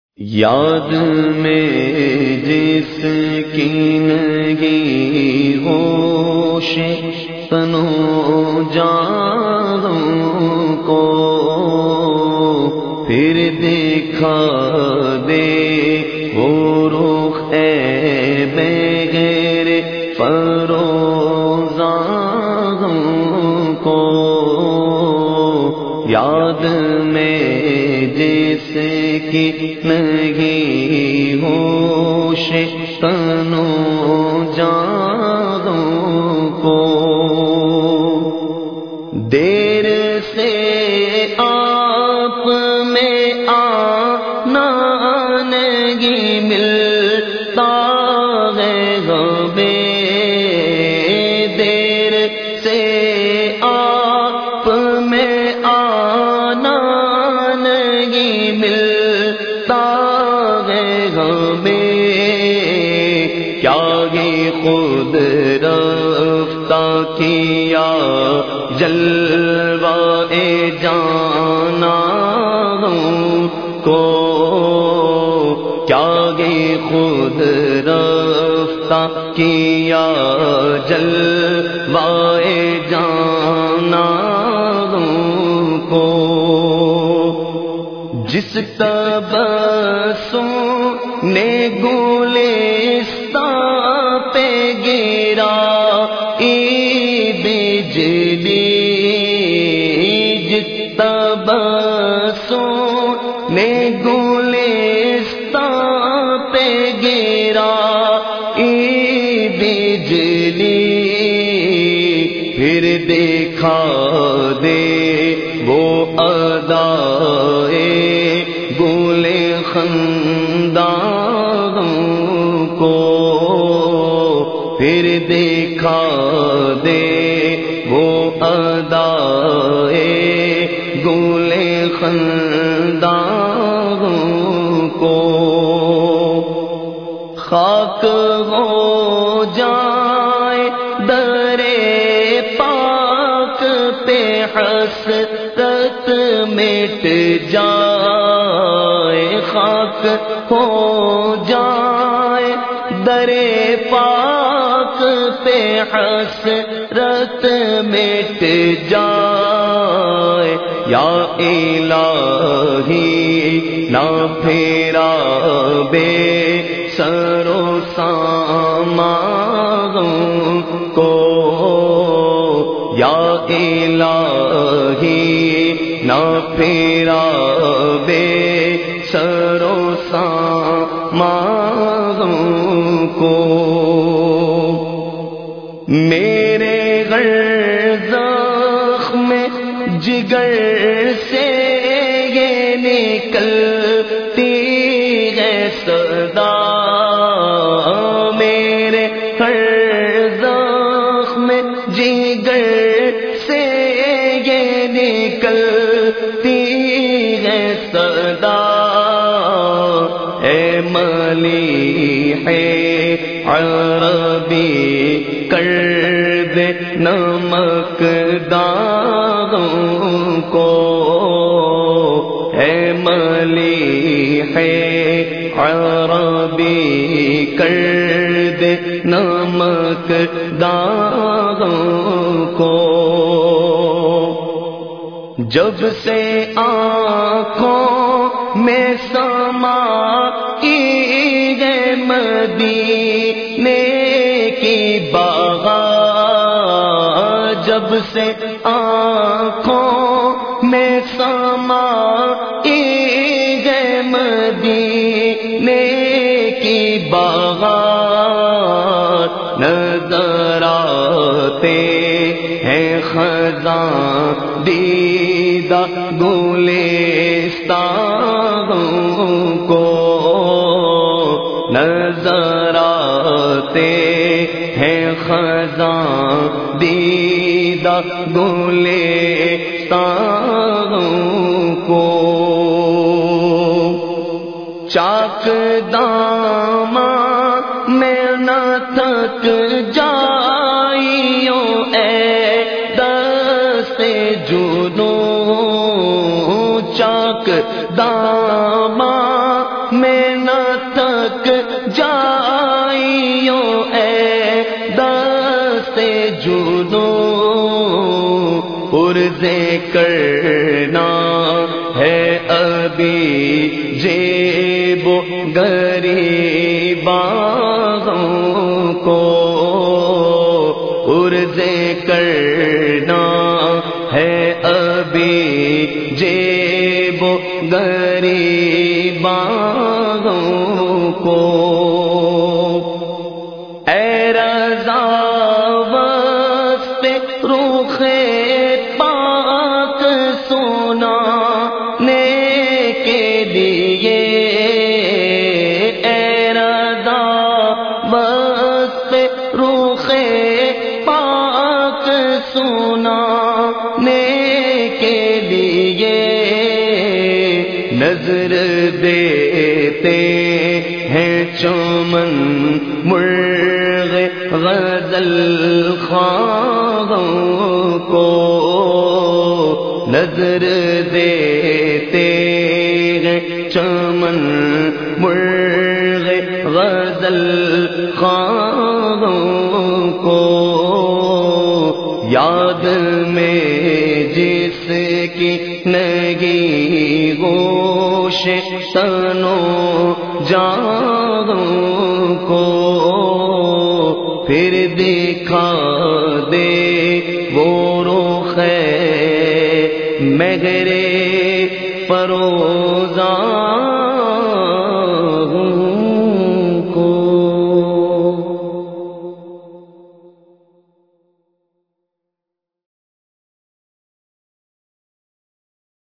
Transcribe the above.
یاد میں جس کی نہیں ہوش تنو جانوں کو پھر دیکھا دے وہ رخ ہے بغیر فروزاں کو یاد میں جس کی نہیں ہوش تنو جانوں کو دیر سے آپ میں آنا نہیں ملتا ہے ہمیں دیر سے آپ میں آنا نہیں ملتا ہے ہمیں کیا ہی خود رفتہ کیا جلوہ جانا کو کیا گئی خود رفتہ کیا جلوہ جانا کو جس تبسم نے گلستاں پہ گرا بجلی جس تبسم نے گلستاں پہ گرا بجلی پھر دیکھا دے وہ ادائے گل خنداں کو پھر دیکھا دے وہ ادائے گل خنداں کو خاک ہو جائے درے پاک پہ حسرت مٹ جائے خاک ہو جائے درے پاک پہ حسرت مٹ جائے یا الہی نہ پھیرا بے سر و سامان کو یا الہی نہ پھیرا بے سر و سامان کو میرے زخم جگر سے یہ نکلتی ہے صدا میرے زخم جگر سے یہ نکلتی ہے صدا اے ملیح عربی کر دے نمک داغوں کو اے ملیح عربی کر دے نمک داغوں کو جب سے آنکھوں میں سمائی ہے مدینے کی بہار جب سے آنکھوں میں سمائی ہے مدینے کی بہار نظر آتے ہیں خزاں دیدہ گلستان کو نظر آتے ہیں خزاں دیدہ گلستان کو چاک داماں میں نہ تھک جائیوں اے دست جنوں چاک داماں میں کرنا ہے ابھی جیب غریباں کو، عرضے کرنا ہے ابھی جیب غریباں کو۔ اے رضا وصف رخ پاک سنانے کے لیے، اے رضا وصف رخ پاک سنانے کے لیے، نظر دیتے ہیں چمن مرغ غزل خواہوں کو، نظر دیتے ہیں چمن مرغ غزل خواہوں کو، یاد میں جس کی نگی گوش تنوں جانوں کو، پھر دکھا دے وہ رخ مہر فروزاں